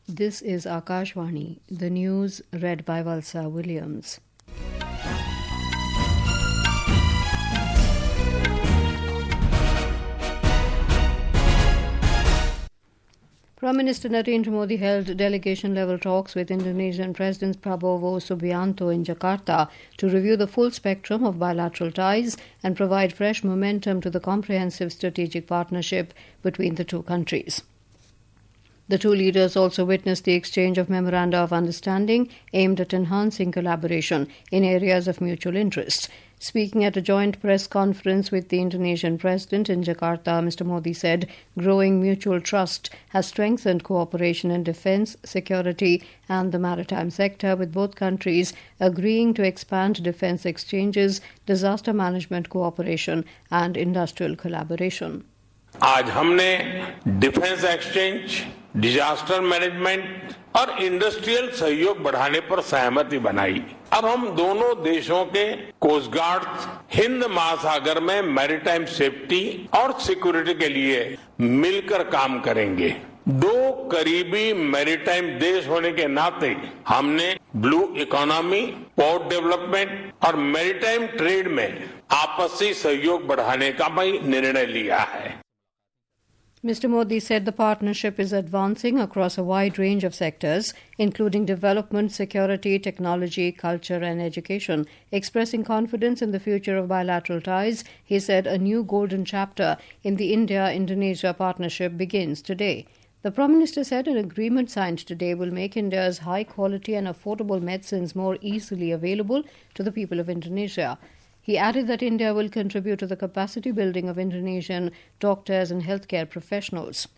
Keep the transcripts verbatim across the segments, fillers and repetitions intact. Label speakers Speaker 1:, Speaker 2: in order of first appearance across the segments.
Speaker 1: This is Akashvani, the news read by Valsa Williams. Prime Minister Narendra Modi held delegation-level talks with Indonesian President Prabowo Subianto in Jakarta to review the full spectrum of bilateral ties and provide fresh momentum to the comprehensive strategic partnership between the two countries. The two leaders also witnessed the exchange of memoranda of understanding aimed at enhancing collaboration in areas of mutual interest. Speaking at a joint press conference with the Indonesian president in Jakarta, Mister Modi said growing mutual trust has strengthened cooperation in defence, security and the maritime sector, with both countries agreeing to expand defence exchanges, disaster management cooperation and industrial collaboration.
Speaker 2: आज हमने defence exchange, disaster management और industrial सहयोग बढ़ाने पर सहमति बनाई। अब हम दोनों देशों के कोस्ट गार्ड हिंद महासागर में मैरीटाइम सेफ्टी और सिक्योरिटी के लिए मिलकर काम करेंगे। दो करीबी मैरीटाइम देश होने के नाते हमने ब्लू इकोनॉमी, पोर्ट डेवलपमेंट और मैरीटाइम ट्रेड में आपसी सहयोग बढ़ाने का भी निर्णय लिया है।
Speaker 1: Mister Modi said the partnership is advancing across a wide range of sectors, including development, security, technology, culture and education. Expressing confidence in the future of bilateral ties, he said a new golden chapter in the India-Indonesia partnership begins today. The Prime Minister said an agreement signed today will make India's high-quality and affordable medicines more easily available to the people of Indonesia. He added that India will contribute to the capacity building of Indonesian doctors and healthcare professionals.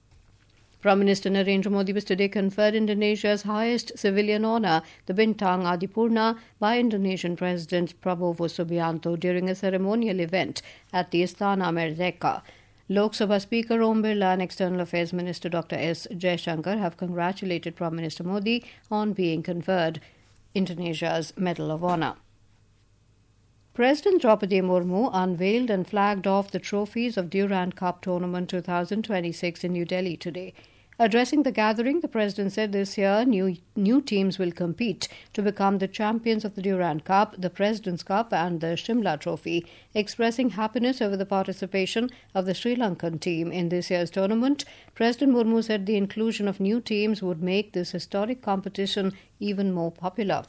Speaker 1: Prime Minister Narendra Modi was today conferred Indonesia's highest civilian honour, the Bintang Adipurna, by Indonesian President Prabowo Subianto during a ceremonial event at the Istana Merdeka. Lok Sabha Speaker Om Birla and External Affairs Minister Doctor S. Jaishankar have congratulated Prime Minister Modi on being conferred Indonesia's Medal of Honour. President Draupadi Murmu unveiled and flagged off the trophies of Durand Cup Tournament twenty twenty-six in New Delhi today. Addressing the gathering, the President said this year new, new teams will compete to become the champions of the Durand Cup, the President's Cup and the Shimla Trophy. Expressing happiness over the participation of the Sri Lankan team in this year's tournament, President Murmu said the inclusion of new teams would make this historic competition even more popular.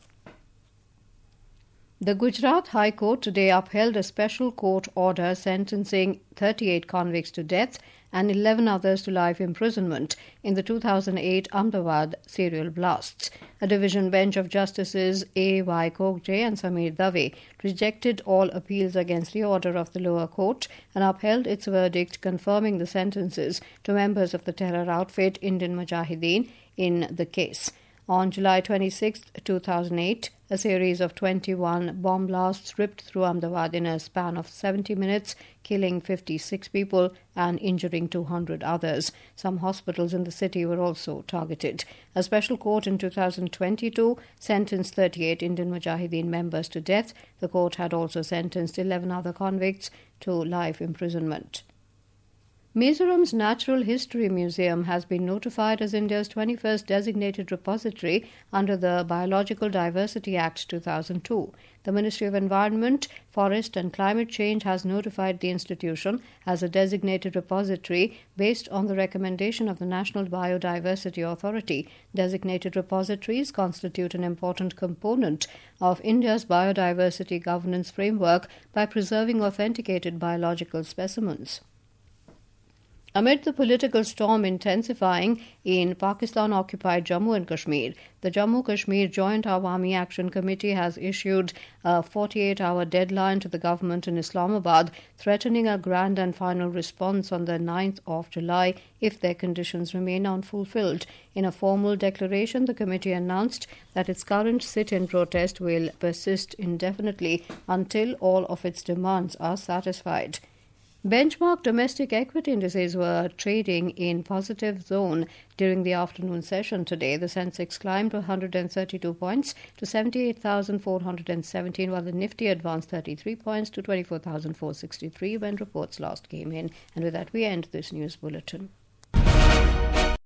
Speaker 1: The Gujarat High Court today upheld a special court order sentencing thirty-eight convicts to death and eleven others to life imprisonment in the two thousand eight Ahmedabad serial blasts. A division bench of Justices A Y Kokje and Samir Dave rejected all appeals against the order of the lower court and upheld its verdict confirming the sentences to members of the terror outfit Indian Mujahideen in the case. On July twenty-sixth, two thousand eight, a series of twenty-one bomb blasts ripped through Ahmedabad in a span of seventy minutes, killing fifty-six people and injuring two hundred others. Some hospitals in the city were also targeted. A special court in two thousand twenty-two sentenced thirty-eight Indian Mujahideen members to death. The court had also sentenced eleven other convicts to life imprisonment. Mizoram's Natural History Museum has been notified as India's twenty-first designated repository under the Biological Diversity Act two thousand two. The Ministry of Environment, Forest and Climate Change has notified the institution as a designated repository based on the recommendation of the National Biodiversity Authority. Designated repositories constitute an important component of India's biodiversity governance framework by preserving authenticated biological specimens. Amid the political storm intensifying in Pakistan-occupied Jammu and Kashmir, the Jammu-Kashmir Joint Awami Action Committee has issued a forty-eight hour deadline to the government in Islamabad, threatening a grand and final response on the ninth of July if their conditions remain unfulfilled. In a formal declaration, the committee announced that its current sit-in protest will persist indefinitely until all of its demands are satisfied. Benchmark domestic equity indices were trading in positive zone during the afternoon session today. The Sensex climbed to one hundred thirty-two points to seventy-eight thousand four hundred seventeen, while the Nifty advanced thirty-three points to twenty-four thousand four hundred sixty-three when reports last came in. And with that, we end this news bulletin.